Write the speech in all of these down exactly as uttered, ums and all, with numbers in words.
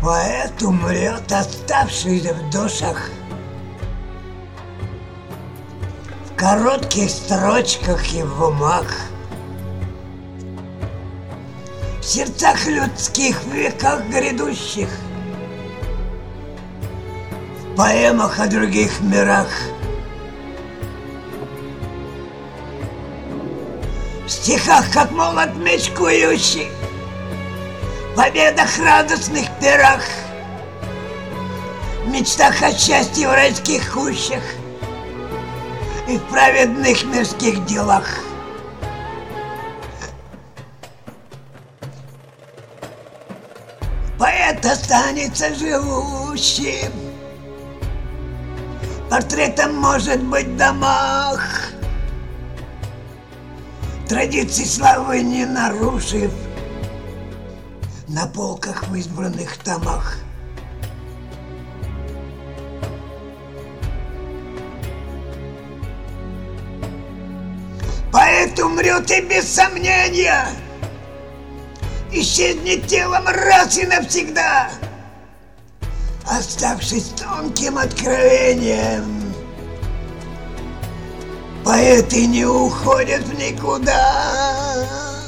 Поэт умрет, оставшись в душах, в коротких строчках и в умах, в сердцах людских в веках грядущих, в поэмах о других мирах, в стихах, как молот меч кующий, в победах радостных пирах, в мечтах о счастье в райских кущах и в праведных мирских делах. Поэт останется живущим, портретом, может быть, в домах, традиций славы не нарушив, на полках в избранных томах. Поэт умрет и без сомнения исчезнет телом раз и навсегда, оставшись тонким откровением. Поэты не уходят в никуда.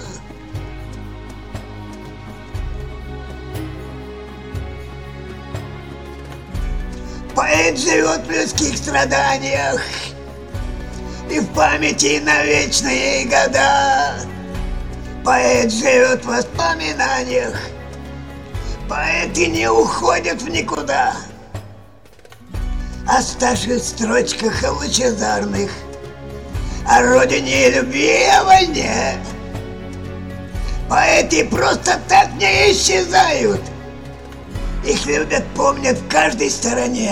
Поэт живет в людских страданиях и в памяти на вечные года. Поэт живет в воспоминаниях. Поэты не уходят в никуда, оставшись в строчках лучезарных о родине и любви и о войне. Поэты просто так не исчезают. Их любят, помнят в каждой стороне.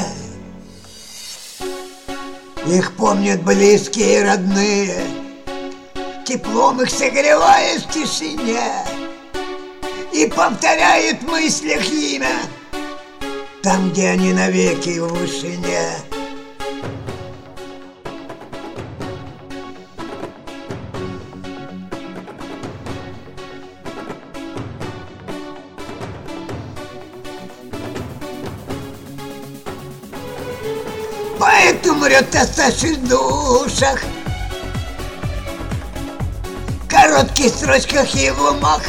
Их помнят близкие и родные, теплом их согревая в тишине, и повторяют в мыслях имя там, где они навеки в вышине. Поэт умрет, оставшись в душах, в коротких строчках и в умах,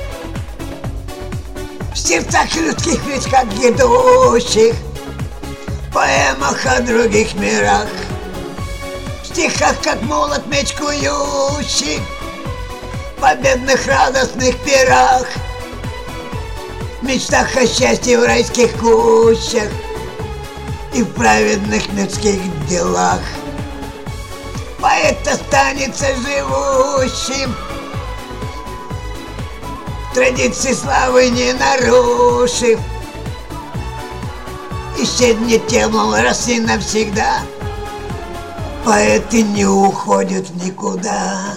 в сердцах людских в веках грядущих, в поэмах о других мирах, в стихах, как молот меч кующий, в победных радостных пирах, в мечтах о счастье в райских кущах и в праведных мирских делах. Поэт останется живущим, традиции славы не нарушив, исчезнет телом раз и навсегда. Поэты не уходят в никуда.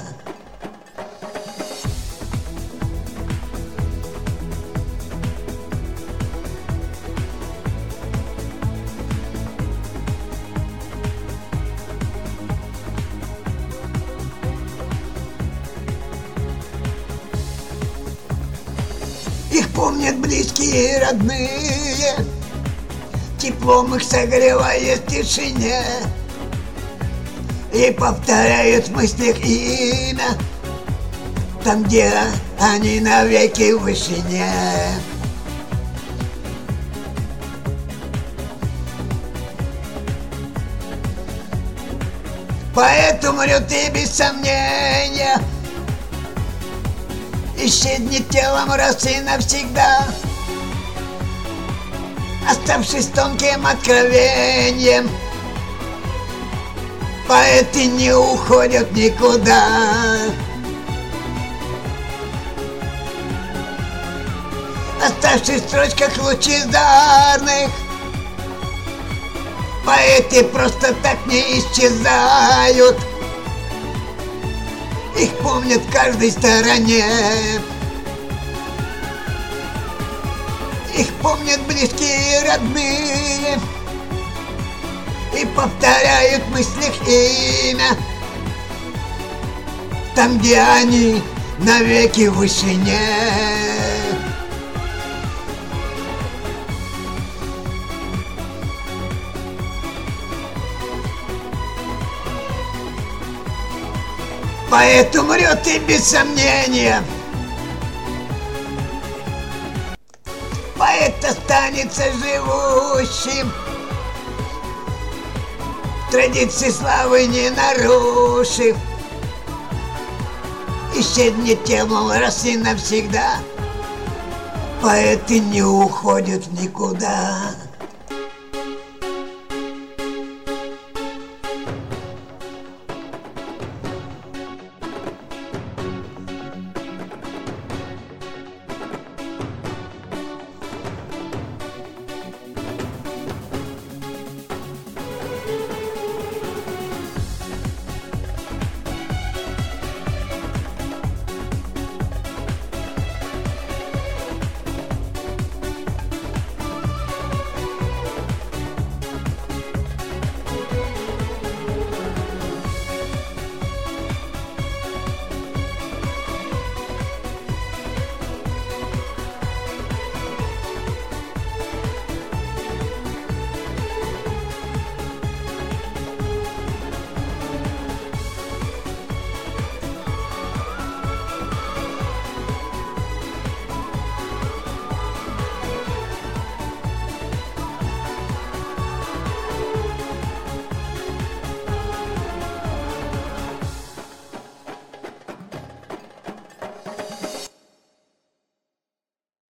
Их помнят близкие и родные, теплом их согревая в тишине, и повторяют в мыслях имя там, где они навеки в вышине. Поэт умрет и без сомнения исчезнет телом раз и навсегда, оставшись тонким откровением. Поэты не уходят никуда, оставшись в строчках лучезарных. Поэты просто так не исчезают. Их помнят в каждой стороне. Их помнят близкие и родные, и повторяют в мыслях имя там, где они навеки в вышине. Поэт умрет и без сомнения. Поэт останется живущим, традиции славы не нарушив. Исчезнет тем раз и навсегда. Поэты не уходят никуда.